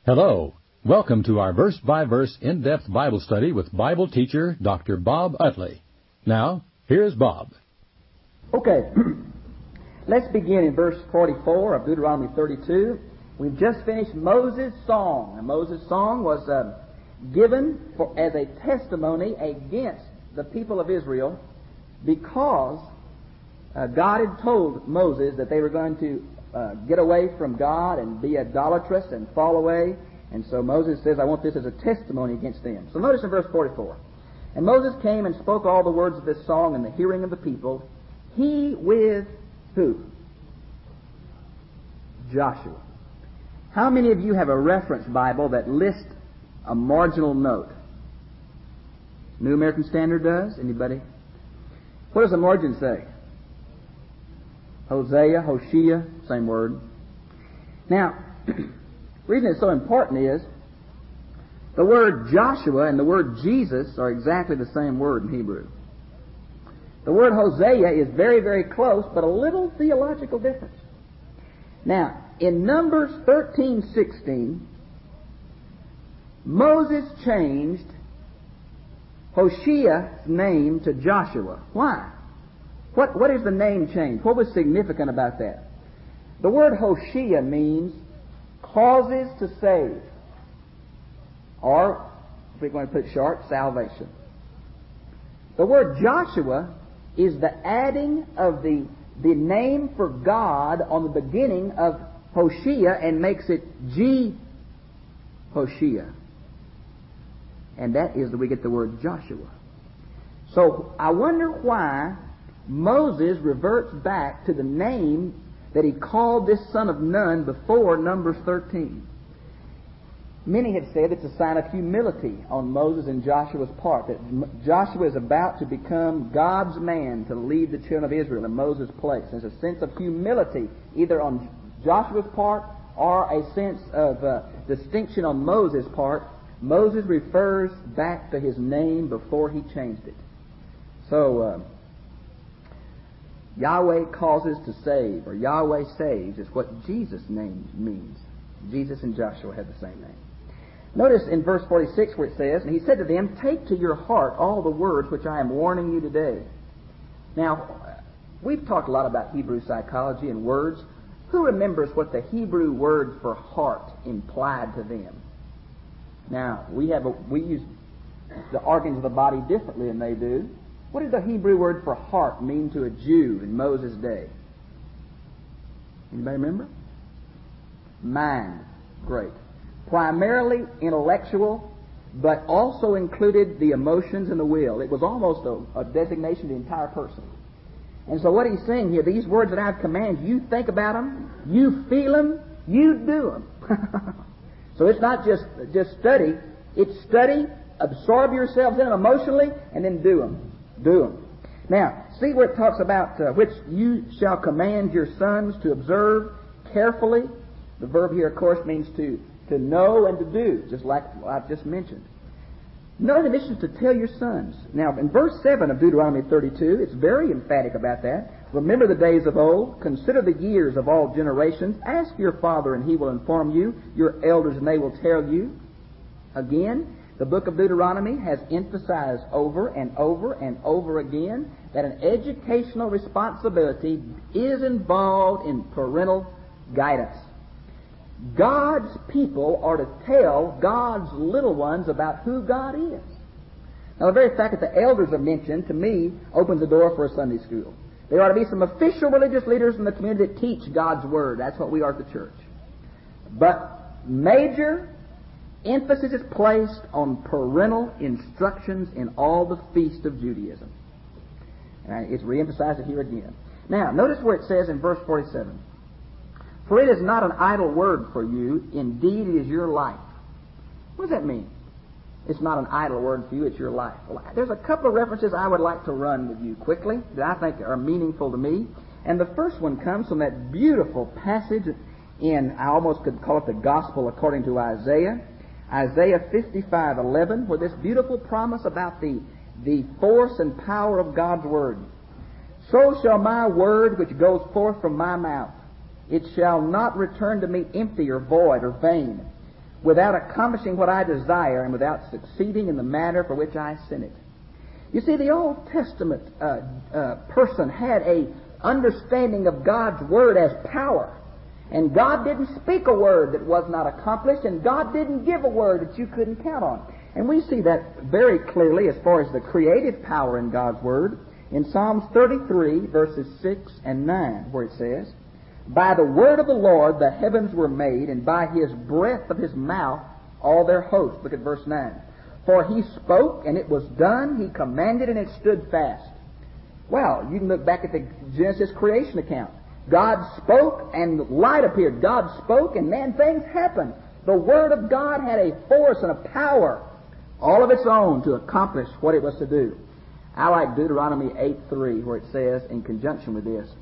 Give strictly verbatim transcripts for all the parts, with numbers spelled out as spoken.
Hello. Welcome to our verse-by-verse in-depth Bible study with Bible teacher Doctor Bob Utley. Now, here's Bob. Okay, let's begin in verse forty-four of Deuteronomy thirty-two. We've just finished Moses' song. And Moses' song was uh, given for, as a testimony against the people of Israel because uh, God had told Moses that they were going to uh, get away from God and be idolatrous and fall away. And so Moses says, I want this as a testimony against them. So notice in verse forty-four. And Moses came and spoke all the words of this song in the hearing of the people. He with who? Joshua. How many of you have a reference Bible that lists a marginal note? New American Standard does? Anybody? What does the margin say? Hosea, Hoshea, same word. Now, the reason it's so important is the word Joshua and the word Jesus are exactly the same word in Hebrew. The word Hosea is very, very close, but a little theological difference. Now, in Numbers thirteen sixteen, Moses changed Hoshea's name to Joshua. Why? What, what is the name change? What was significant about that? The word Hoshea means causes to save, or, if we're going to put it short, salvation. The word Joshua is the adding of the, the name for God on the beginning of Hoshea and makes it G Hoshea. And that is that we get the word Joshua. So I wonder why Moses reverts back to the name that he called this son of Nun before Numbers thirteen. Many have said it's a sign of humility on Moses and Joshua's part, that Joshua is about to become God's man to lead the children of Israel in Moses' place. There's a sense of humility either on Joshua's part or a sense of uh, distinction on Moses' part. Moses refers back to his name before he changed it. So, uh, Yahweh causes to save, or Yahweh saves, is what Jesus' name means. Jesus and Joshua had the same name. Notice in verse forty-six where it says, and he said to them, take to your heart all the words which I am warning you today. Now, we've talked a lot about Hebrew psychology and words. Who remembers what the Hebrew word for heart implied to them? Now, we have a, we use the organs of the body differently than they do. What did the Hebrew word for heart mean to a Jew in Moses' day? Anybody remember? Mind. Great. Primarily intellectual, but also included the emotions and the will. It was almost a, a designation of the entire person. And so what he's saying here, these words that I've commanded, you think about them, you feel them, you do them. So it's not just, just study, it's study, absorb yourselves in them emotionally, and then do them. Do them. Now, see where it talks about uh, which you shall command your sons to observe carefully. The verb here, of course, means to, to know and to do, just like I've just mentioned. Notice this is to tell your sons. Now, in verse seven of Deuteronomy thirty-two, it's very emphatic about that. Remember the days of old. Consider the years of all generations. Ask your father, and he will inform you. Your elders, and they will tell you. Again, the book of Deuteronomy has emphasized over and over and over again that an educational responsibility is involved in parental guidance. God's people are to tell God's little ones about who God is. Now, the very fact that the elders are mentioned, to me, opens the door for a Sunday school. There ought to be some official religious leaders in the community that teach God's Word. That's what we are at the church. But major emphasis is placed on parental instructions in all the feasts of Judaism. And it's reemphasized here again. Now, notice where it says in verse forty-seven, for it is not an idle word for you, indeed it is your life. What does that mean? It's not an idle word for you, it's your life. Well, there's a couple of references I would like to run with you quickly that I think are meaningful to me. And the first one comes from that beautiful passage in, I almost could call it the Gospel according to Isaiah. Isaiah fifty-five eleven, where this beautiful promise about the, the force and power of God's Word. So shall my word which goes forth from my mouth, it shall not return to me empty or void or vain, without accomplishing what I desire and without succeeding in the matter for which I sent it. You see, the Old Testament uh, uh, person had a understanding of God's Word as power. And God didn't speak a word that was not accomplished, and God didn't give a word that you couldn't count on. And we see that very clearly as far as the creative power in God's Word in Psalms thirty-three, verses six and nine, where it says, "By the word of the Lord the heavens were made, and by His breath of His mouth all their hosts." Look at verse nine. "For He spoke, and it was done. He commanded, and it stood fast." Well, you can look back at the Genesis creation account. God spoke, and light appeared. God spoke, and man, things happened. The Word of God had a force and a power all of its own to accomplish what it was to do. I like Deuteronomy eight three, where it says, in conjunction with this,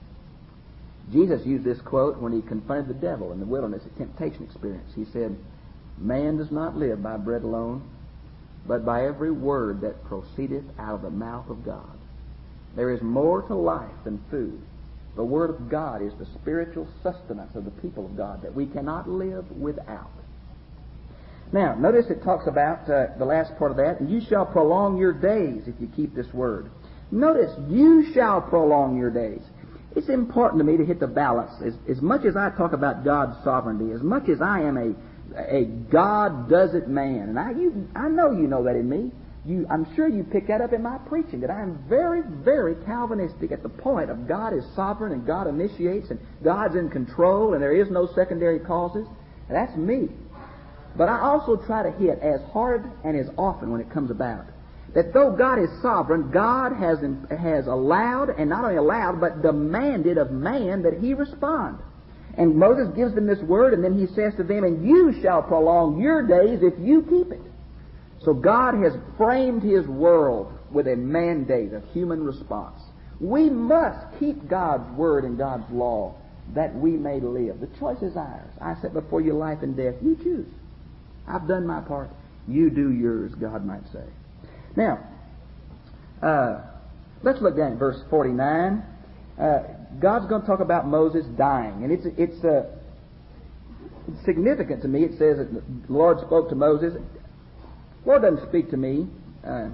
Jesus used this quote when He confronted the devil in the wilderness, a temptation experience. He said, "Man does not live by bread alone, but by every word that proceedeth out of the mouth of God." There is more to life than food. The Word of God is the spiritual sustenance of the people of God that we cannot live without. Now, notice it talks about uh, the last part of that, "And you shall prolong your days if you keep this word." Notice, you shall prolong your days. It's important to me to hit the balance. As, as much as I talk about God's sovereignty, as much as I am a, a God-does-it man, and I, you, I know you know that in me. You, I'm sure you picked that up in my preaching, that I am very, very Calvinistic at the point of God is sovereign and God initiates and God's in control and there is no secondary causes. And that's me. But I also try to hit as hard and as often when it comes about that though God is sovereign, God has, has allowed, and not only allowed, but demanded of man that he respond. And Moses gives them this word, and then he says to them, "And you shall prolong your days if you keep it." So God has framed His world with a mandate of human response. We must keep God's word and God's law that we may live. The choice is ours. I set before you life and death. You choose. I've done my part. You do yours, God might say. Now, uh, let's look down at verse forty-nine. Uh, God's going to talk about Moses dying. And it's, it's, uh, it's significant to me. It says that the Lord spoke to Moses. The Lord doesn't speak to me. Uh,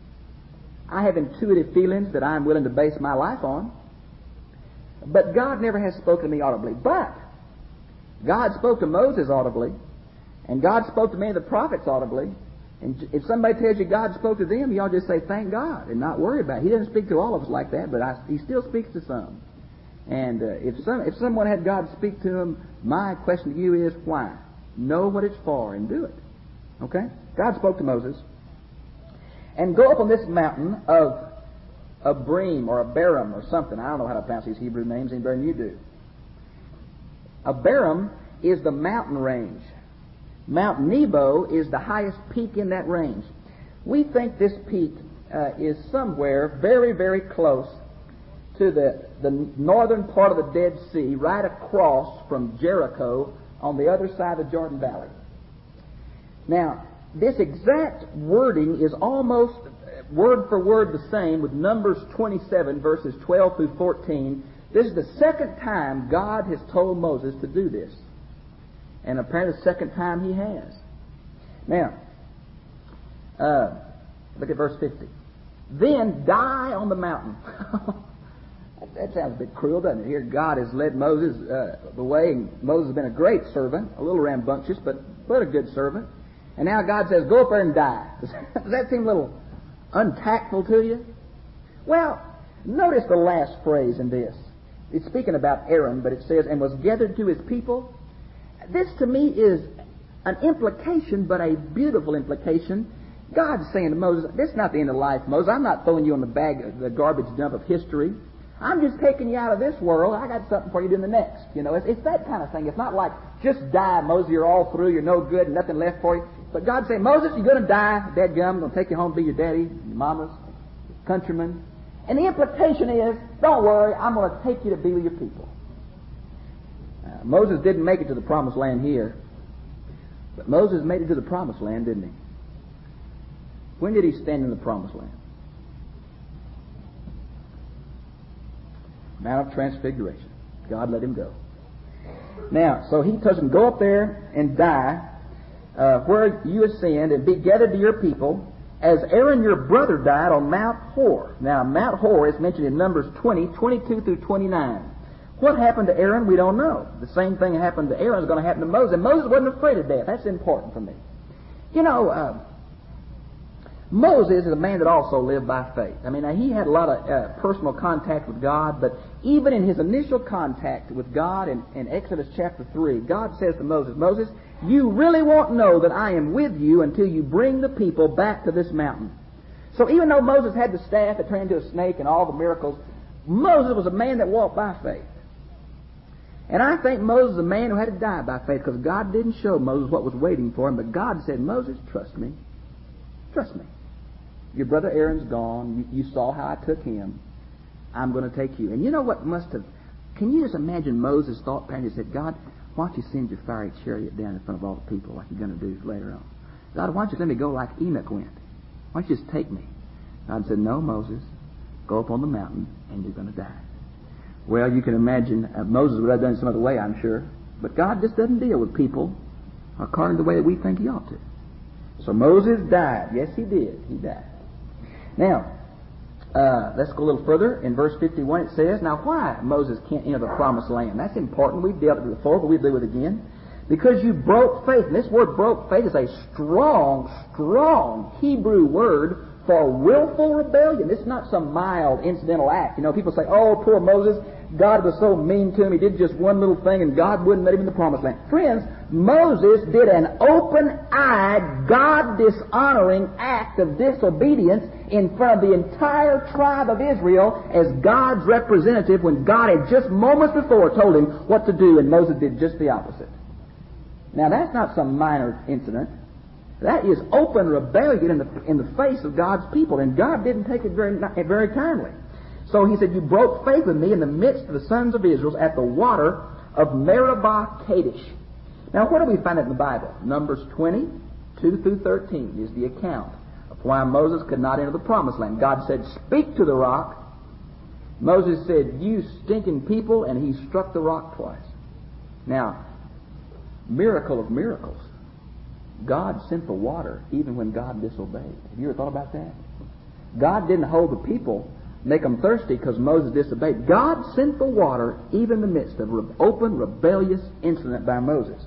I have intuitive feelings that I'm willing to base my life on. But God never has spoken to me audibly. But God spoke to Moses audibly. And God spoke to many of the prophets audibly. And if somebody tells you God spoke to them, you ought to just say, "Thank God," and not worry about it. He doesn't speak to all of us like that, but I, He still speaks to some. And uh, if some if someone had God speak to him, my question to you is, why? Know what it's for and do it. Okay? God spoke to Moses. "And go up on this mountain of Abarim or Abarim or something." I don't know how to pronounce these Hebrew names any better than you do. Abarim is the mountain range. Mount Nebo is the highest peak in that range. We think this peak uh, is somewhere very, very close to the, the northern part of the Dead Sea, right across from Jericho on the other side of the Jordan Valley. Now, this exact wording is almost word for word the same with Numbers twenty-seven, verses twelve through fourteen. This is the second time God has told Moses to do this. And apparently the second time He has. Now, uh, look at verse fifty. "Then die on the mountain." That sounds a bit cruel, doesn't it? Here God has led Moses uh, the way, and Moses has been a great servant, a little rambunctious, but, but a good servant. And now God says, "Go up there and die." Does that seem a little untactful to you? Well, notice the last phrase in this. It's speaking about Aaron, but it says, "And was gathered to his people." This to me is an implication, but a beautiful implication. God's saying to Moses, "This is not the end of life, Moses. I'm not throwing you on the bag, the garbage dump of history. I'm just taking you out of this world. I got something for you to do in the next." You know, it's, it's that kind of thing. It's not like, just die, Moses. You're all through. You're no good. Nothing left for you. But God's saying, "Moses, you're going to die. Dadgum, I'm going to take you home to be your daddy, your mama's countrymen." And the implication is, don't worry. I'm going to take you to be with your people. Uh, Moses didn't make it to the promised land here, but Moses made it to the promised land, didn't he? When did he stand in the promised land? Mount of Transfiguration. God let him go. Now, so He tells him, "Go up there and die." uh, where you ascend and be gathered to your people, as Aaron your brother died on Mount Hor. Now, Mount Hor is mentioned in Numbers twenty, twenty-two through twenty-nine. What happened to Aaron, we don't know. The same thing that happened to Aaron is going to happen to Moses. And Moses wasn't afraid of death. That's important for me. You know, uh, Moses is a man that also lived by faith. I mean, now, he had a lot of uh, personal contact with God, but even in his initial contact with God in, in Exodus chapter three, God says to Moses, Moses, you really won't know that I am with you until you bring the people back to this mountain. So even though Moses had the staff that turned into a snake and all the miracles, Moses was a man that walked by faith. And I think Moses is a man who had to die by faith, because God didn't show Moses what was waiting for him, but God said, Moses, trust me. Trust me. Your brother Aaron's gone. You, you saw how I took him. I'm going to take you. And you know what must have... Can you just imagine Moses' thought pattern? He said, God, why don't you send your fiery chariot down in front of all the people like you're going to do later on? God, why don't you let me go like Enoch went? Why don't you just take me? God said, no, Moses, go up on the mountain and you're going to die. Well, you can imagine uh, Moses would have done it some other way, I'm sure. But God just doesn't deal with people according to the way that we think he ought to. So Moses died. Yes, he did. He died. Now, uh, let's go a little further. In verse fifty-one it says, now why Moses can't enter the promised land? That's important. We've dealt with it before, but we'll do it again. Because you broke faith. And this word broke faith is a strong, strong Hebrew word for willful rebellion. It's not some mild incidental act. You know, people say, oh, poor Moses, God was so mean to him, he did just one little thing and God wouldn't let him in the promised land. Friends, Moses did an open-eyed, God-dishonoring act of disobedience in front of the entire tribe of Israel as God's representative when God had just moments before told him what to do, and Moses did just the opposite. Now, that's not some minor incident. That is open rebellion in the in the face of God's people, and God didn't take it very very kindly. So he said, you broke faith with me in the midst of the sons of Israel at the water of Meribah Kadesh. Now, where do we find it in the Bible? Numbers twenty, two through thirteen is the account of why Moses could not enter the promised land. God said, speak to the rock. Moses said, you stinking people, and he struck the rock twice. Now, miracle of miracles. God sent the water even when God disobeyed. Have you ever thought about that? God didn't hold the people, make them thirsty because Moses disobeyed. God sent the water even in the midst of an open, rebellious incident by Moses.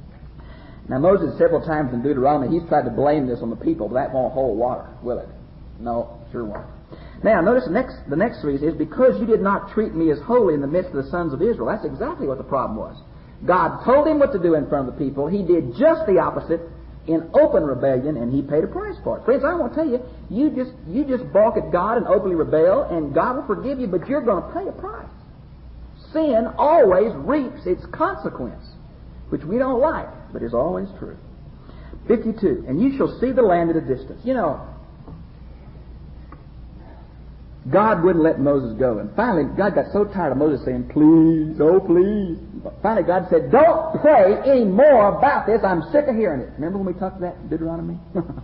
Now, Moses several times in Deuteronomy, he's tried to blame this on the people, but that won't hold water, will it? No, sure won't. Now, notice the next, the next reason is, because you did not treat me as holy in the midst of the sons of Israel. That's exactly what the problem was. God told him what to do in front of the people. He did just the opposite in open rebellion, and he paid a price for it. Friends, I want to tell you, you just you just balk at God and openly rebel, and God will forgive you, but you're going to pay a price. Sin always reaps its consequence, which we don't like, but is always true. fifty-two, and you shall see the land at a distance. You know, God wouldn't let Moses go. And finally, God got so tired of Moses saying, please, oh please. But finally, God said, don't pray any more about this. I'm sick of hearing it. Remember when we talked about that in Deuteronomy?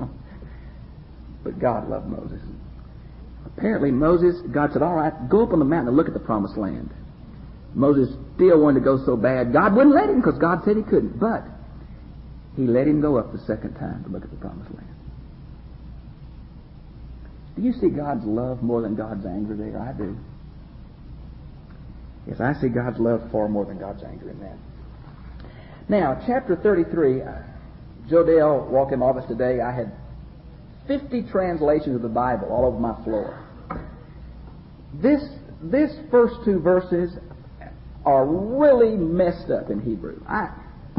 But God loved Moses. Apparently, Moses, God said, all right, go up on the mountain and look at the promised land. Moses still wanted to go so bad. God wouldn't let him because God said he couldn't. But he let him go up the second time to look at the promised land. Do you see God's love more than God's anger there? I do. Yes, I see God's love far more than God's anger in that. Now, chapter thirty-three, Joe Dale walked in my office today. I had fifty translations of the Bible all over my floor. This, this first two verses are really messed up in Hebrew. I,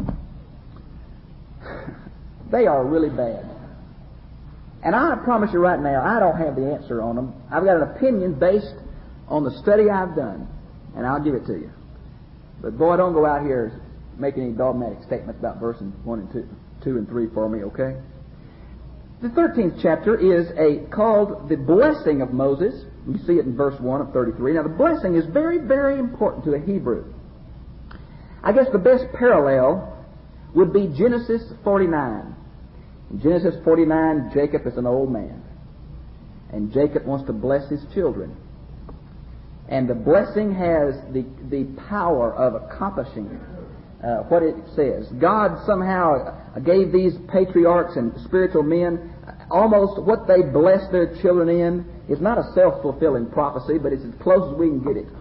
they are really bad. And I promise you right now, I don't have the answer on them. I've got an opinion based on the study I've done, and I'll give it to you. But boy, don't go out here making any dogmatic statements about verses one and two, two and three for me, okay? The thirteenth chapter is a called the blessing of Moses. You see it in verse one of thirty-three. Now, the blessing is very, very important to a Hebrew. I guess the best parallel would be Genesis forty-nine. In Genesis forty-nine, Jacob is an old man. And Jacob wants to bless his children. And the blessing has the, the power of accomplishing uh, what it says. God somehow gave these patriarchs and spiritual men almost what they blessed their children in. It's not a self-fulfilling prophecy, but it's as close as we can get it.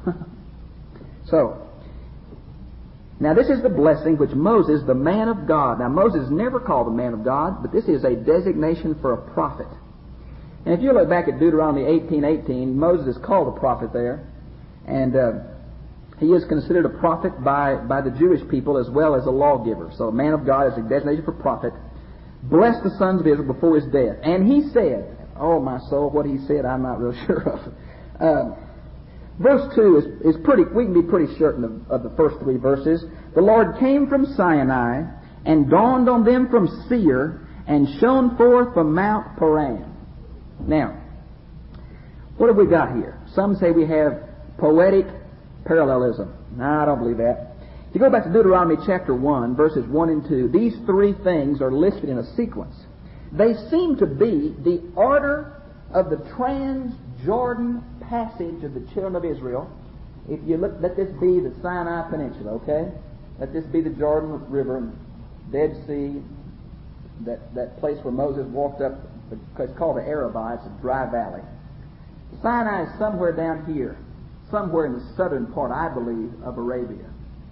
So, now this is the blessing which Moses, the man of God. Now Moses is never called the man of God, but this is a designation for a prophet. And if you look back at Deuteronomy eighteen eighteen, Moses is called a prophet there. And uh, he is considered a prophet by, by the Jewish people as well as a lawgiver. So a man of God is a designation for prophet. Blessed the sons of Israel before his death. And he said, oh my soul, what he said I'm not real sure of. Uh, verse two is, is pretty, we can be pretty certain of, of the first three verses. The Lord came from Sinai and dawned on them from Seir and shone forth from Mount Paran. Now, what have we got here? Some say we have poetic parallelism. No, I don't believe that. If you go back to Deuteronomy chapter one, verses one and two, these three things are listed in a sequence. They seem to be the order of the Trans-Jordan passage of the children of Israel. If you look, let this be the Sinai Peninsula, okay? Let this be the Jordan River and Dead Sea, that, that place where Moses walked up. It's called the Arabah. It's a dry valley. Sinai is somewhere down here, somewhere in the southern part, I believe, of Arabia.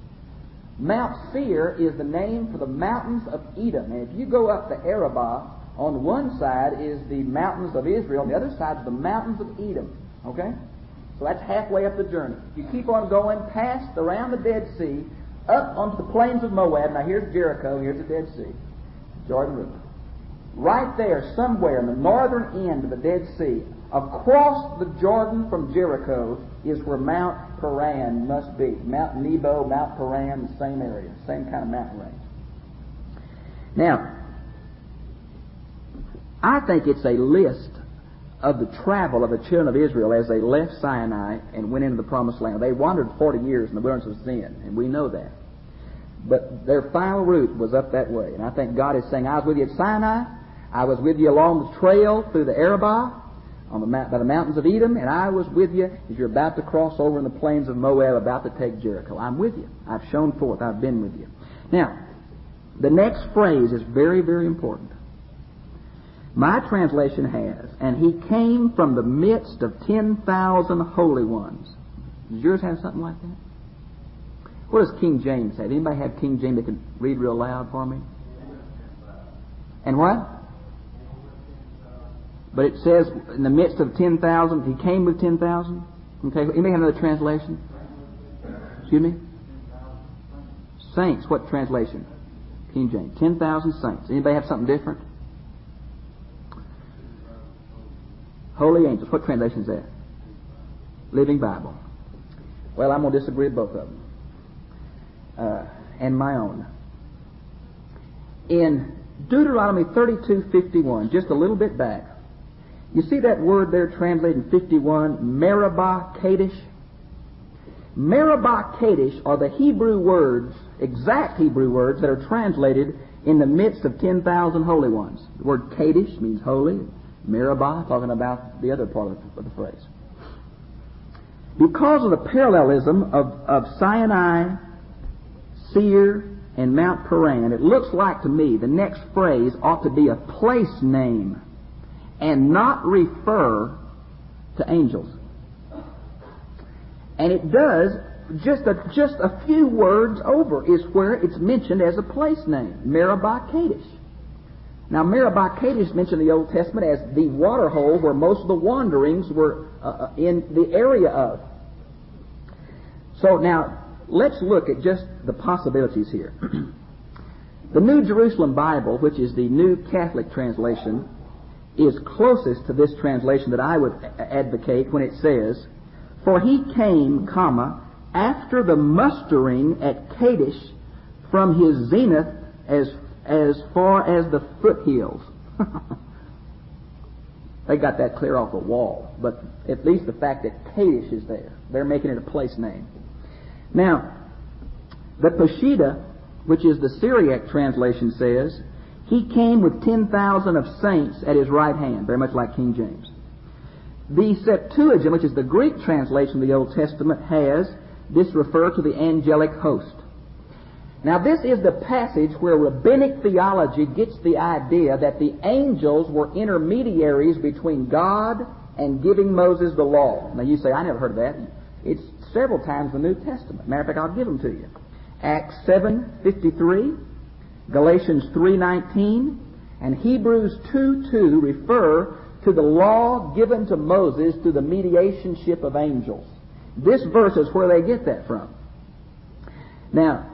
Mount Seir is the name for the mountains of Edom. And if you go up the Arabah, on one side is the mountains of Israel, on the other side is the mountains of Edom. Okay? So that's halfway up the journey. You keep on going past, around the Dead Sea, up onto the plains of Moab. Now here's Jericho, here's the Dead Sea, Jordan River. Right there, somewhere in the northern end of the Dead Sea, across the Jordan from Jericho, is where Mount Paran must be. Mount Nebo, Mount Paran, the same area, same kind of mountain range. Now, I think it's a list of the travel of the children of Israel as they left Sinai and went into the Promised Land. They wandered forty years in the wilderness of Zin, and we know that. But their final route was up that way. And I think God is saying, I was with you at Sinai, I was with you along the trail through the Arabah, on the mount, by the mountains of Edom, and I was with you as you're about to cross over in the plains of Moab, about to take Jericho. I'm with you. I've shown forth. I've been with you. Now, the next phrase is very, very important. My translation has, and he came from the midst of ten thousand holy ones. Does yours have something like that? What does King James have? Anybody have King James that can read real loud for me? And what? But it says, in the midst of ten thousand, he came with ten thousand. Okay, anybody have another translation? Excuse me? Saints, what translation? King James. ten thousand saints. Anybody have something different? Holy angels. What translation is that? Living Bible. Well, I'm going to disagree with both of them. Uh, and my own. In Deuteronomy thirty-two fifty-one, just a little bit back, you see that word there translated in fifty-one, Meribah Kadesh? Meribah Kadesh are the Hebrew words, exact Hebrew words, that are translated in the midst of ten thousand holy ones. The word Kadesh means holy. Meribah, talking about the other part of the, of the phrase. Because of the parallelism of, of Sinai, Seir, and Mount Paran, it looks like to me the next phrase ought to be a place name and not refer to angels. And it does, just a, just a few words over is where it's mentioned as a place name, Meribah Kadesh. Now, Meribah Kadesh is mentioned in the Old Testament as the water hole where most of the wanderings were uh, in the area of. So now, let's look at just the possibilities here. The New Jerusalem Bible, which is the New Catholic translation, is closest to this translation that I would advocate when it says, for he came, comma, after the mustering at Kadesh from his zenith as as far as the foothills. They got that clear off the wall, but at least the fact that Kadesh is there, they're making it a place name. Now, the Peshitta, which is the Syriac translation, says, he came with ten thousand of saints at his right hand, very much like King James. The Septuagint, which is the Greek translation of the Old Testament, has this refer to the angelic host. Now, this is the passage where rabbinic theology gets the idea that the angels were intermediaries between God and giving Moses the law. Now, you say, I never heard of that. It's several times in the New Testament. Matter of fact, I'll give them to you. Acts seven fifty-three, Galatians three nineteen, and Hebrews two two refer to the law given to Moses through the mediationship of angels. This verse is where they get that from. Now,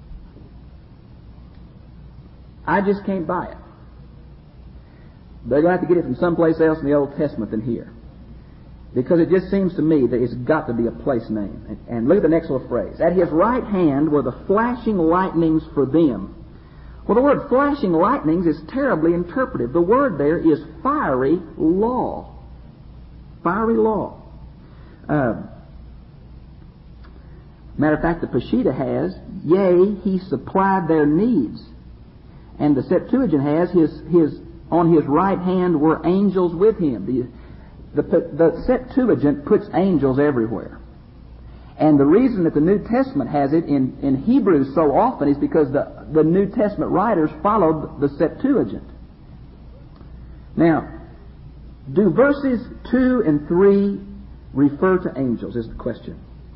I just can't buy it. They're going to have to get it from someplace else in the Old Testament than here. Because it just seems to me that it's got to be a place name. And, and look at the next little phrase. At his right hand were the flashing lightnings for them. Well, the word flashing lightnings is terribly interpretive. The word there is fiery law. Fiery law. Uh, matter of fact, the Peshitta has, yea, he supplied their needs. And the Septuagint has, his, his, on his right hand were angels with him. The, the, the Septuagint puts angels everywhere. And the reason that the New Testament has it in, in Hebrew so often is because the, the New Testament writers followed the Septuagint. Now, do verses two and three refer to angels is the question.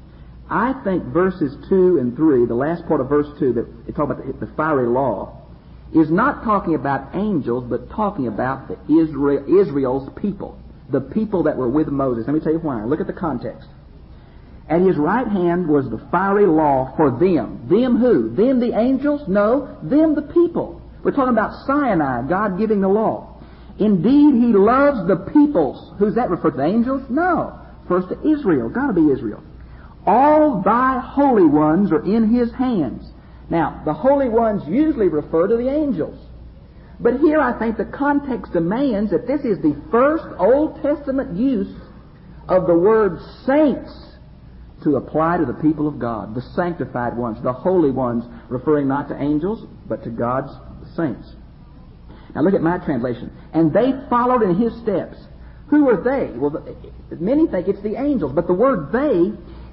I think verses two and three, the last part of verse two, that it talks about the, the fiery law, is not talking about angels, but talking about the Israel, Israel's people, the people that were with Moses. Let me tell you why. Look at the context. At his right hand was the fiery law for them. Them who? Them the angels? No, them the people. We're talking about Sinai, God giving the law. Indeed, he loves the peoples. Who's that referred to? The angels? No. First to Israel. Got to be Israel. All thy holy ones are in his hands. Now, the holy ones usually refer to the angels. But here I think the context demands that this is the first Old Testament use of the word saints to apply to the people of God, the sanctified ones, the holy ones, referring not to angels, but to God's saints. Now look at my translation. And they followed in his steps. Who are they? Well, many think it's the angels, but the word they,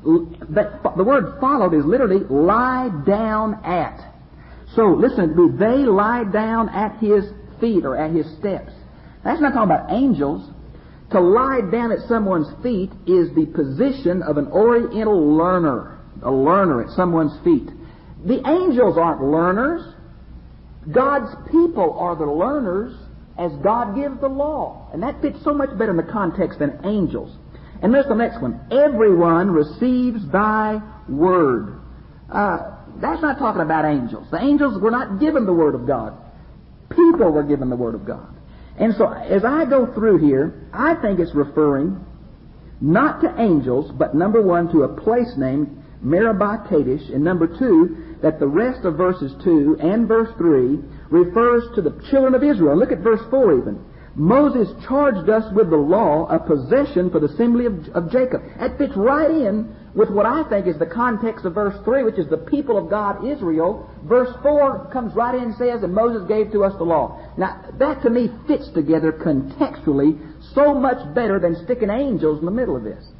the word followed is literally lie down at. So listen, do they lie down at his feet or at his steps? That's not talking about angels. To lie down at someone's feet is the position of an oriental learner, a learner at someone's feet. The angels aren't learners. God's people are the learners as God gives the law. And that fits so much better in the context than angels. And notice the next one. Everyone receives thy word. Uh, that's not talking about angels. The angels were not given the word of God. People were given the word of God. And so, as I go through here, I think it's referring not to angels, but number one, to a place named Meribah Kadesh, and number two, that the rest of verses two and verse three refers to the children of Israel. Look at verse four even. Moses charged us with the law, a possession for the assembly of, of Jacob. That fits right in with what I think is the context of verse three, which is the people of God, Israel. Verse four comes right in and says, and Moses gave to us the law. Now, that to me fits together contextually so much better than sticking angels in the middle of this.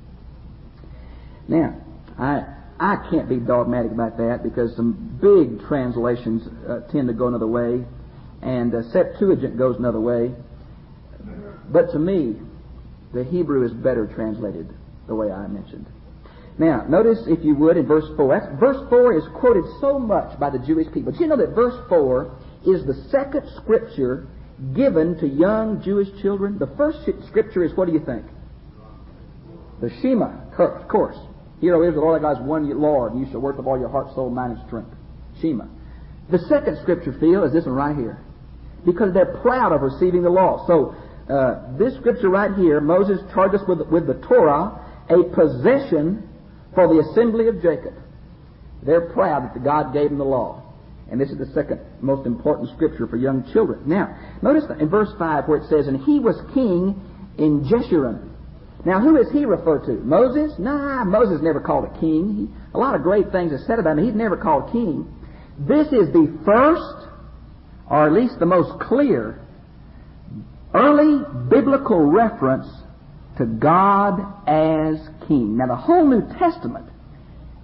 Now, I I can't be dogmatic about that because some big translations uh, tend to go another way, and uh, Septuagint goes another way. But to me, the Hebrew is better translated the way I mentioned. Now, notice, if you would, in verse four. That's, verse four is quoted so much by the Jewish people. Do you know that verse four is the second scripture given to young Jewish children? The first scripture is, what do you think? The Shema, of course. Hear, O Israel, the Lord thy God is one Lord, and you shall worship all your heart, soul, mind, and strength. Shema. The second scripture, Phil, is this one right here. Because they're proud of receiving the law. So, uh, this scripture right here, Moses charged us with, with the Torah, a possession for the assembly of Jacob. They're proud that God gave them the law. And this is the second most important scripture for young children. Now, notice in verse five where it says, and he was king in Jeshurun. Now, who is he referred to? Moses? Nah, Moses never called a king. He, a lot of great things are said about him. He's never called king. This is the first, or at least the most clear, early biblical reference to God as king. Now, the whole New Testament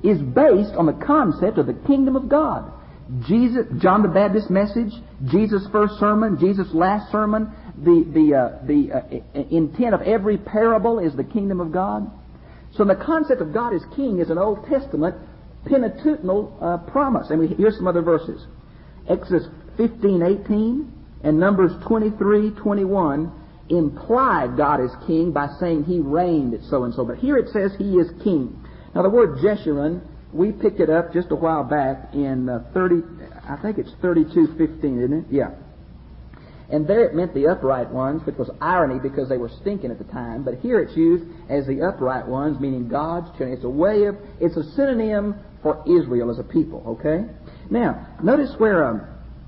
is based on the concept of the kingdom of God. Jesus, John the Baptist's message, Jesus' first sermon, Jesus' last sermon, the the uh, the uh, intent of every parable is the kingdom of God. So the concept of God as King is an Old Testament Pentateuchal uh, promise. And we, here's some other verses: Exodus fifteen eighteen and Numbers twenty-three twenty-one imply God is King by saying He reigned at so and so. But here it says He is King. Now the word Jeshurun, we picked it up just a while back in uh, thirty. I think it's thirty-two fifteen, isn't it? Yeah. And there it meant the upright ones, which was irony because they were stinking at the time. But here it's used as the upright ones, meaning God's children. It's a way of, it's a synonym for Israel as a people. Okay. Now notice where. Um,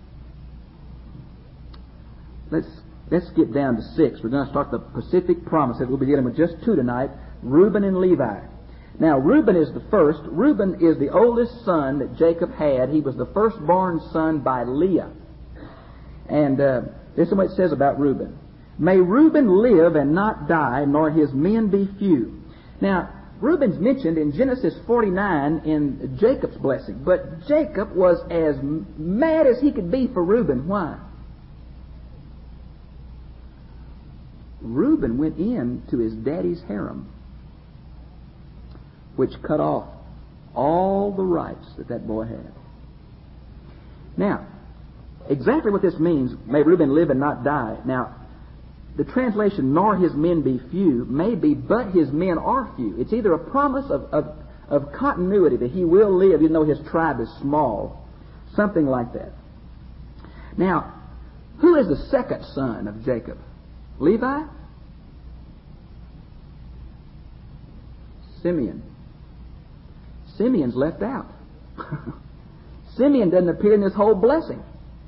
let's let's get down to six. We're going to start the Pacific promises. We'll be dealing with just two tonight: Reuben and Levi. Now, Reuben is the first. Reuben is the oldest son that Jacob had. He was the firstborn son by Leah. And uh, this is what it says about Reuben. May Reuben live and not die, nor his men be few. Now, Reuben's mentioned in Genesis forty-nine in Jacob's blessing. But Jacob was as mad as he could be for Reuben. Why? Reuben went in to his daddy's harem, which cut off all the rights that that boy had. Now, exactly what this means, may Reuben live and not die. Now, the translation, nor his men be few, may be, but his men are few. It's either a promise of, of, of continuity, that he will live even though his tribe is small. Something like that. Now, who is the second son of Jacob? Levi? Simeon. Simeon's left out. Simeon doesn't appear in this whole blessing.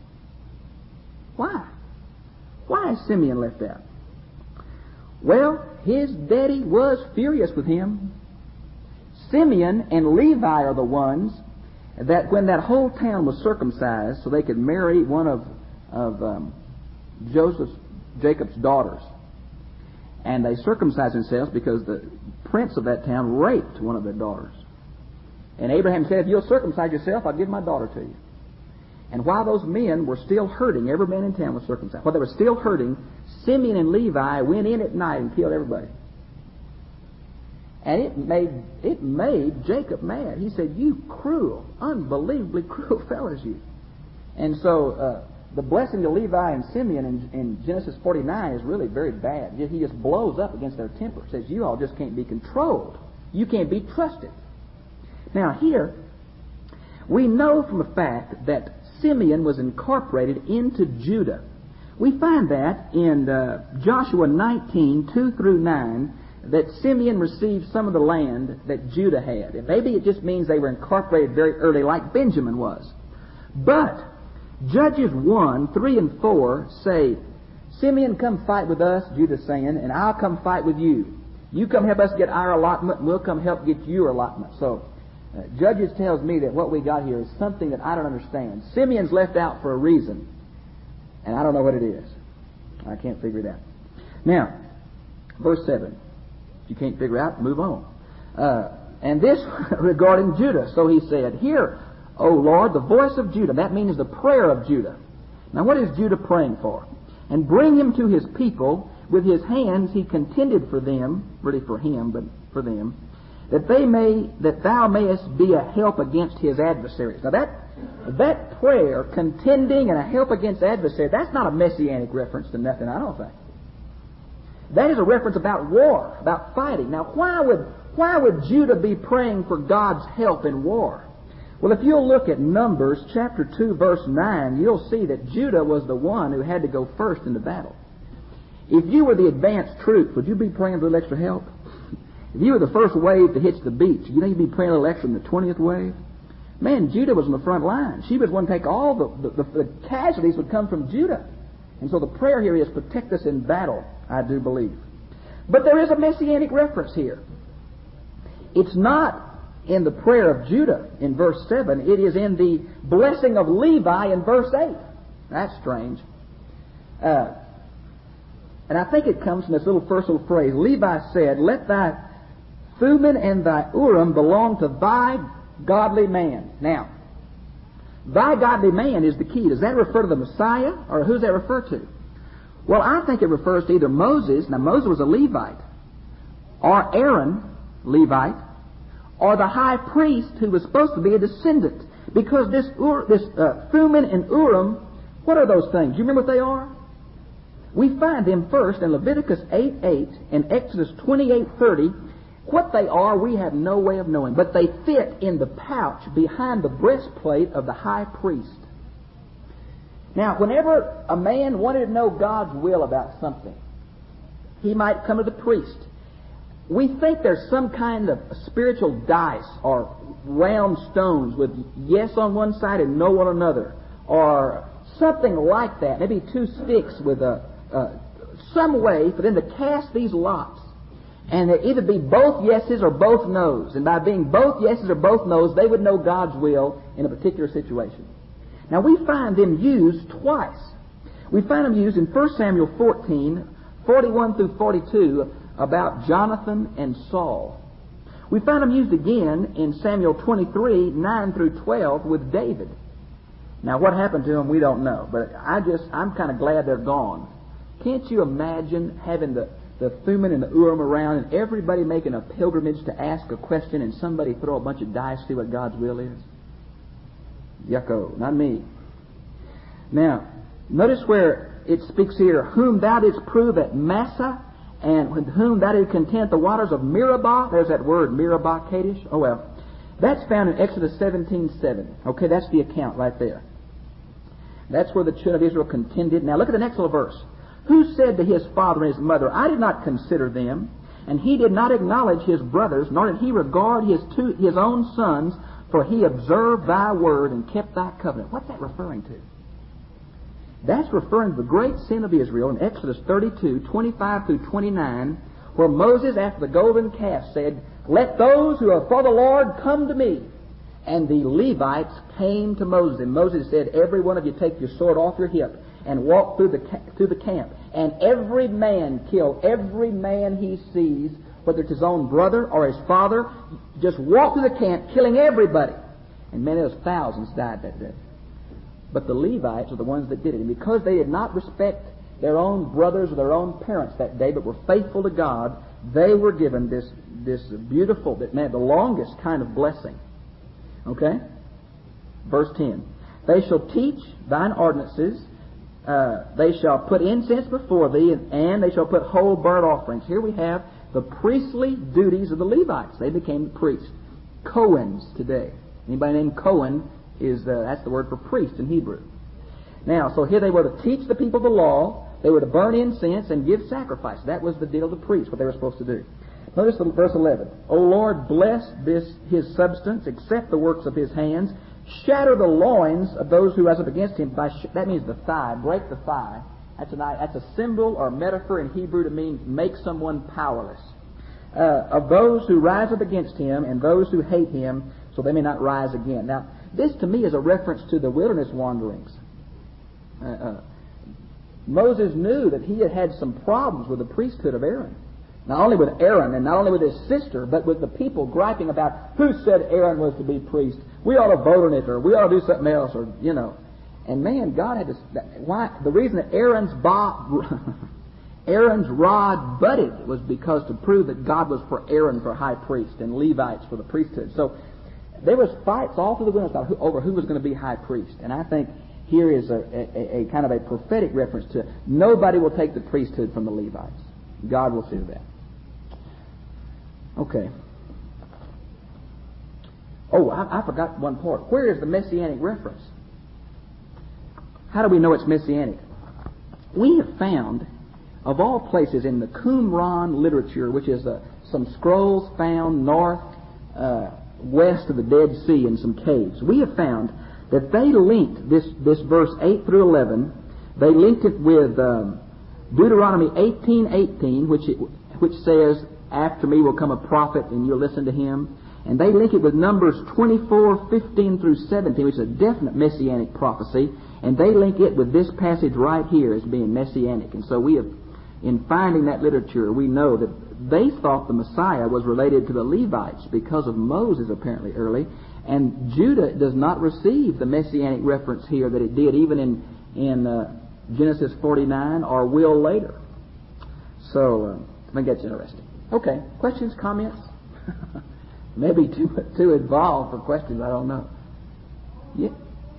Why? Why is Simeon left out? Well, his daddy was furious with him. Simeon and Levi are the ones that when that whole town was circumcised so they could marry one of, of um, Joseph's, Jacob's daughters. And they circumcised themselves because the prince of that town raped one of their daughters. And Abraham said, if you'll circumcise yourself, I'll give my daughter to you. And while those men were still hurting, every man in town was circumcised. While they were still hurting, Simeon and Levi went in at night and killed everybody. And it made it made Jacob mad. He said, you cruel, unbelievably cruel fellows, you. And so uh, the blessing to Levi and Simeon in, in Genesis forty-nine is really very bad. He just blows up against their temper. Says, you all just can't be controlled. You can't be trusted. Now here, we know from the fact that Simeon was incorporated into Judah. We find that in uh, Joshua nineteen, two through nine, that Simeon received some of the land that Judah had. And maybe it just means they were incorporated very early like Benjamin was. But Judges one, three and four say, Simeon, come fight with us, Judah's saying, and I'll come fight with you. You come help us get our allotment, and we'll come help get your allotment. So Uh, Judges tells me that what we got here is something that I don't understand. Simeon's left out for a reason, and I don't know what it is. I can't figure it out. Now, verse seven. If you can't figure it out, move on. Uh, and this regarding Judah. So he said, hear, O Lord, the voice of Judah. That means the prayer of Judah. Now, what is Judah praying for? And bring him to his people. With his hands he contended for them, really for him, but for them, that they may, that thou mayest be a help against his adversaries. Now that, that prayer, contending and a help against adversaries, that's not a messianic reference to nothing, I don't think. That is a reference about war, about fighting. Now why would, why would Judah be praying for God's help in war? Well, if you'll look at Numbers chapter two, verse nine, you'll see that Judah was the one who had to go first into battle. If you were the advanced troops, would you be praying for a little extra help? If you were the first wave to hitch the beach, you think you'd be praying a little extra in the twentieth wave? Man, Judah was on the front line. She was one to take all the, the, the, the casualties would come from Judah. And so the prayer here is protect us in battle, I do believe. But there is a messianic reference here. It's not in the prayer of Judah in verse seven. It is in the blessing of Levi in verse eight. That's strange. Uh, and I think it comes from this little first little phrase. Levi said, let thy Thummim and thy Urim belong to thy godly man. Now, thy godly man is the key. Does that refer to the Messiah, or who's that refer to? Well, I think it refers to either Moses. Now, Moses was a Levite, or Aaron, Levite, or the high priest who was supposed to be a descendant. Because this Ur, this uh, Thummim and Urim, what are those things? Do you remember what they are? We find them first in Leviticus eight eight and Exodus twenty-eight thirty. What they are, we have no way of knowing, but they fit in the pouch behind the breastplate of the high priest. Now, whenever a man wanted to know God's will about something, he might come to the priest. We think there's some kind of spiritual dice or round stones with yes on one side and no on another, or something like that. Maybe two sticks with a uh, some way for them to cast these lots, and it either be both yeses or both noes. And by being both yeses or both noes, they would know God's will in a particular situation. Now we find them used twice. We find them used in First Samuel fourteen, forty-one through forty-two, about Jonathan and Saul. We find them used again in Samuel twenty-three, nine through twelve with David. Now what happened to them, we don't know, but I just, I'm kind of glad they're gone. Can't you imagine having the, the Thummim and the Urim around and everybody making a pilgrimage to ask a question and somebody throw a bunch of dice to see what God's will is? Yucko, not me. Now, notice where it speaks here, whom thou didst prove at Massah, and with whom thou didst contend the waters of Meribah. There's that word, Meribah, Kadesh. Oh well. That's found in Exodus seventeen seven. Okay, that's the account right there. That's where the children of Israel contended. Now look at the next little verse. Who said to his father and his mother, I did not consider them, and he did not acknowledge his brothers, nor did he regard his two, his own sons, for he observed thy word and kept thy covenant. What's that referring to? That's referring to the great sin of Israel in Exodus thirty-two, twenty-five through twenty-nine, where Moses, after the golden calf, said, let those who are for the Lord come to me. And the Levites came to Moses. And Moses said, every one of you take your sword off your hip and walk through the, through the camp. And every man kill every man he sees, whether it's his own brother or his father. Just walk through the camp, killing everybody. And many of those thousands died that day. But the Levites are the ones that did it. And because they did not respect their own brothers or their own parents that day, but were faithful to God, they were given this, this beautiful, that man, the longest kind of blessing. Okay? Verse ten. They shall teach thine ordinances, uh, they shall put incense before thee, and, and they shall put whole burnt offerings. Here we have the priestly duties of the Levites. They became the priests. Cohens today. Anybody named Cohen is, uh, that's the word for priest in Hebrew. Now, so here they were to teach the people the law, they were to burn incense and give sacrifice. That was the deal of the priests, what they were supposed to do. Notice the, verse eleven. O Lord, bless this his substance, accept the works of his hands, shatter the loins of those who rise up against him. By sh- that means the thigh, break the thigh. That's, an, that's a symbol or metaphor in Hebrew to mean make someone powerless. Uh, of those who rise up against him and those who hate him, so they may not rise again. Now, this to me is a reference to the wilderness wanderings. Uh, uh, Moses knew that he had had some problems with the priesthood of Aaron. Not only with Aaron and not only with his sister, but with the people griping about who said Aaron was to be priest. We ought to vote on it, or we ought to do something else, or, you know. And man, God had to... Why? The reason that Aaron's, bo- Aaron's rod budded was because to prove that God was for Aaron for high priest and Levites for the priesthood. So there was fights all through the wilderness over who was going to be high priest. And I think here is a, a, a kind of a prophetic reference to nobody will take the priesthood from the Levites. God will see to that. Okay. Oh, I, I forgot one part. Where is the Messianic reference? How do we know it's Messianic? We have found, of all places, in the Qumran literature, which is uh, some scrolls found north, uh, west of the Dead Sea in some caves, we have found that they linked this, this verse eight through eleven, they linked it with um, Deuteronomy eighteen eighteen, which it, which says, after me will come a prophet and you'll listen to him. And they link it with Numbers twenty-four fifteen through seventeen, which is a definite Messianic prophecy. And they link it with this passage right here as being Messianic. And so we have, in finding that literature, we know that they thought the Messiah was related to the Levites because of Moses apparently early. And Judah does not receive the messianic reference here that it did even in, in uh, Genesis forty-nine or will later. So uh, I think that's interesting. Okay, questions, comments? Maybe too too involved for questions, I don't know. Yeah.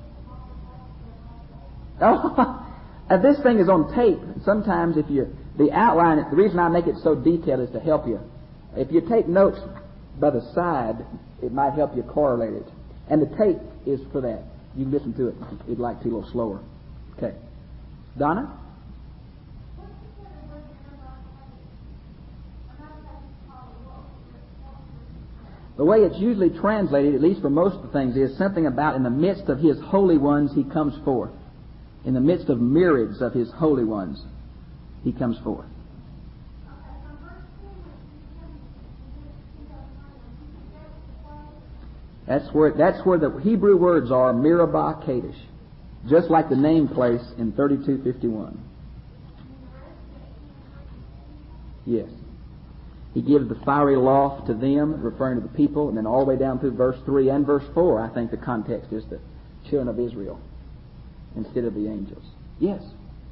Oh, and this thing is on tape. Sometimes if you, the outline, the reason I make it so detailed is to help you. If you take notes by the side, it might help you correlate it. And the tape is for that. You can listen to it if you'd like to, a little slower. Okay. Donna? The way it's usually translated, at least for most of the things, is something about in the midst of His holy ones He comes forth. In the midst of myriads of His holy ones, He comes forth. That's where that's where the Hebrew words are, Mirabah Kadesh, just like the name place in thirty-two fifty-one. Yes. He gives the fiery loft to them, referring to the people, and then all the way down through verse three and verse four, I think the context is the children of Israel instead of the angels. Yes.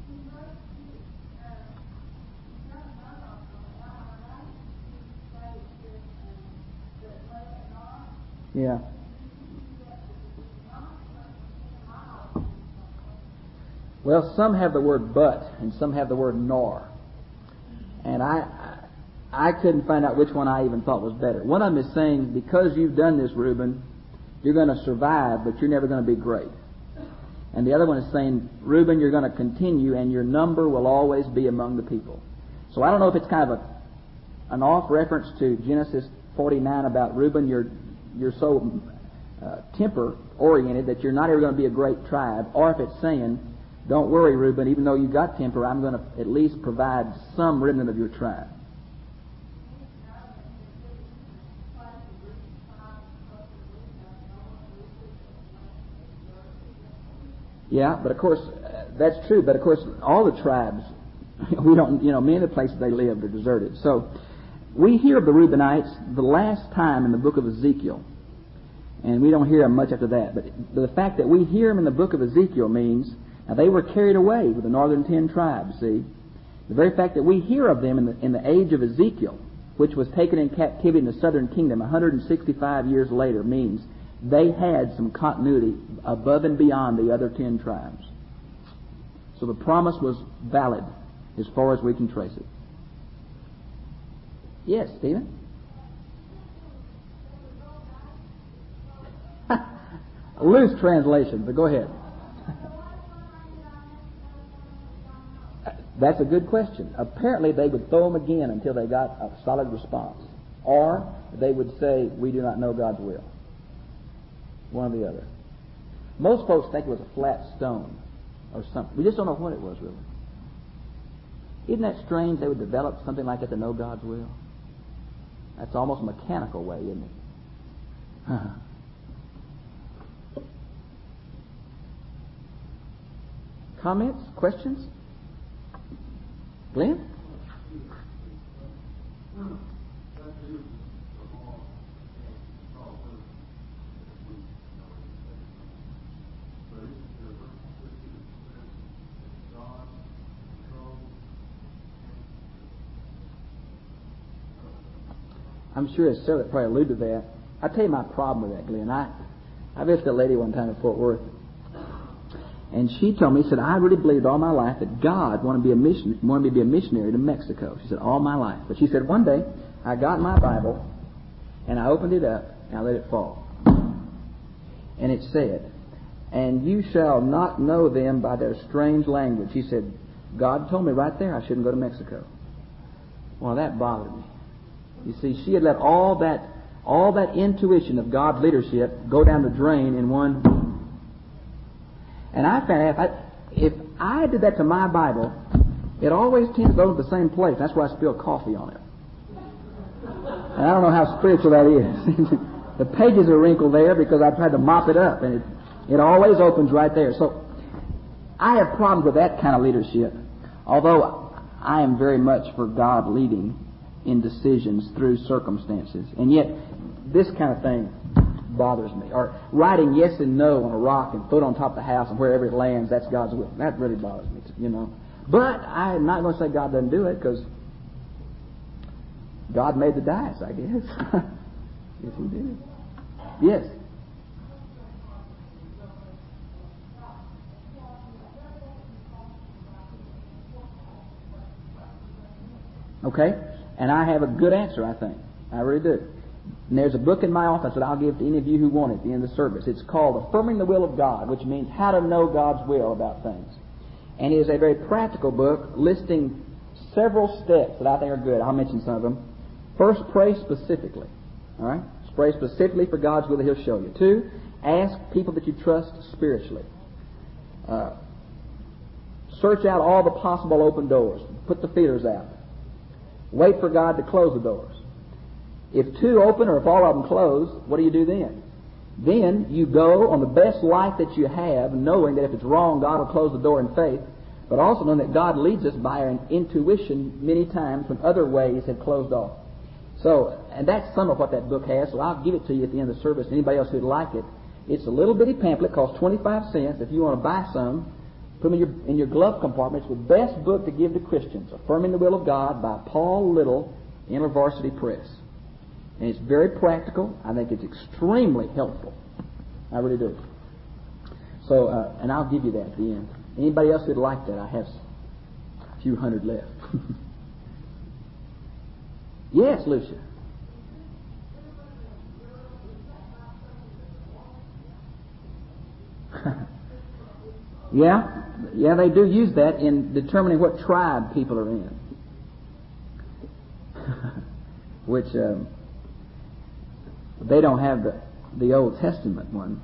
Yeah. Well, some have the word but, and some have the word nor. And I I couldn't find out which one I even thought was better. One of them is saying, because you've done this, Reuben, you're going to survive, but you're never going to be great. And the other one is saying, Reuben, you're going to continue, and your number will always be among the people. So I don't know if it's kind of a an off reference to Genesis forty-nine about Reuben, you're you're so uh, temper oriented that you're not ever going to be a great tribe, or if it's saying, don't worry, Reuben, even though you've got temper, I'm going to at least provide some remnant of your tribe. Yeah, but of course, uh, that's true. But of course, all the tribes, we don't, you know, many of the places they lived are deserted. So we hear of the Reubenites the last time in the book of Ezekiel. And we don't hear them much after that. But the fact that we hear them in the book of Ezekiel means, now they were carried away with the northern ten tribes, see. The very fact that we hear of them in the, in the age of Ezekiel, which was taken in captivity in the southern kingdom one hundred sixty-five years later, means they had some continuity above and beyond the other ten tribes. So the promise was valid as far as we can trace it. Yes, Stephen? A loose translation, but go ahead. That's a good question. Apparently they would throw them again until they got a solid response. Or they would say, we do not know God's will. One or the other. Most folks think it was a flat stone or something. We just don't know what it was, really. Isn't that strange they would develop something like that to know God's will? That's almost a mechanical way, isn't it? Comments? Questions? Glenn? I'm sure it's Sarah that probably alluded to that. I'll tell you my problem with that, Glenn. I, I visited a lady one time in Fort Worth, and she told me, she said, I really believed all my life that God wanted, to be a mission, wanted me to be a missionary to Mexico. She said, all my life. But she said, one day, I got my Bible, and I opened it up, and I let it fall. And it said, and you shall not know them by their strange language. She said, God told me right there I shouldn't go to Mexico. Well, that bothered me. You see, she had let all that all that intuition of God's leadership go down the drain in one. And I found if I, if I did that to my Bible, it always tends to go to the same place. That's why I spill coffee on it. And I don't know how spiritual that is. The pages are wrinkled there because I tried to mop it up, and it, it always opens right there. So I have problems with that kind of leadership, although I am very much for God leading in decisions through circumstances. And yet, this kind of thing bothers me. Or writing yes and no on a rock and put it on top of the house and wherever it lands, that's God's will. That really bothers me, you know. But I'm not going to say God doesn't do it, because God made the dice, I guess. Yes, He did. Yes. Okay? And I have a good answer, I think. I really do. And there's a book in my office that I'll give to any of you who want it at the end of the service. It's called Affirming the Will of God, which means how to know God's will about things. And it is a very practical book listing several steps that I think are good. I'll mention some of them. First, pray specifically. All right? Pray specifically for God's will that He'll show you. Two, ask people that you trust spiritually. Uh, search out all the possible open doors. Put the feelers out. Wait for God to close the doors. If two open or if all of them close, what do you do then? Then you go on the best light that you have, knowing that if it's wrong, God will close the door in faith, but also knowing that God leads us by our intuition many times when other ways have closed off. So, and that's some of what that book has, so I'll give it to you at the end of the service. Anybody else who'd like it. It's a little bitty pamphlet, costs twenty-five cents. If you want to buy some, put them in your, in your glove compartment. It's the best book to give to Christians, Affirming the Will of God by Paul Little, InterVarsity Press. And it's very practical. I think it's extremely helpful. I really do. So, uh, and I'll give you that at the end. Anybody else who'd like that? I have a few hundred left. Yes, Lucia. yeah, yeah, they do use that in determining what tribe people are in. Which um, they don't have the the Old Testament one.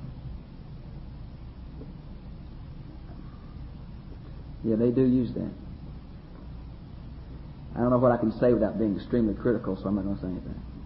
Yeah, they do use that. I don't know what I can say without being extremely critical, so I'm not going to say anything.